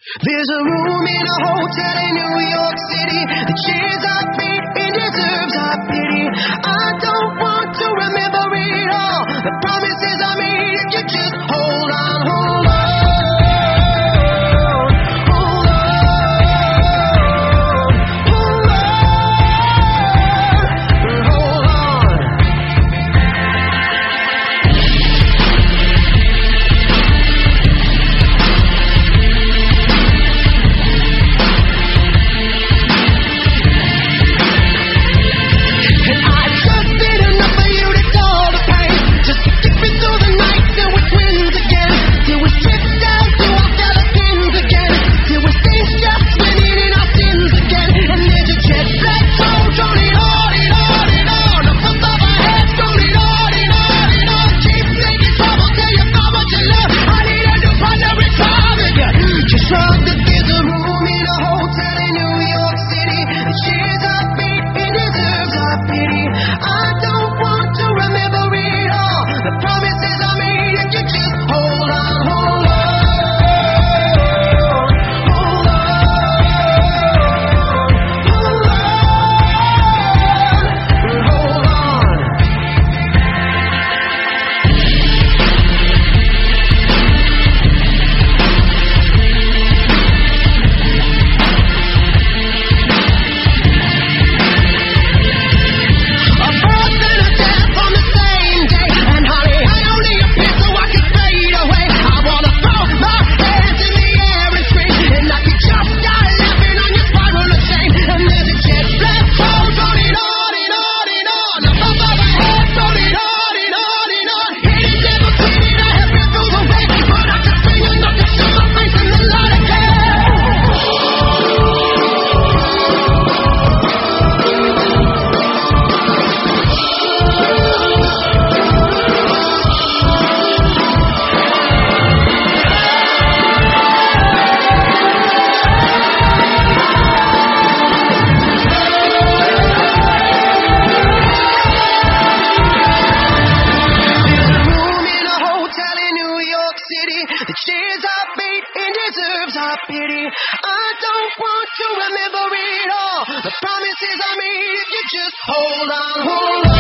There's a room in a hotel in New York City. The chairs are beat and deserves our pity. I don't want to remember it all. The promises I made if you just hold on, hold on. The chairs are beat and deserves our pity. I don't want to remember it all. The promises I made if you just hold on, hold on.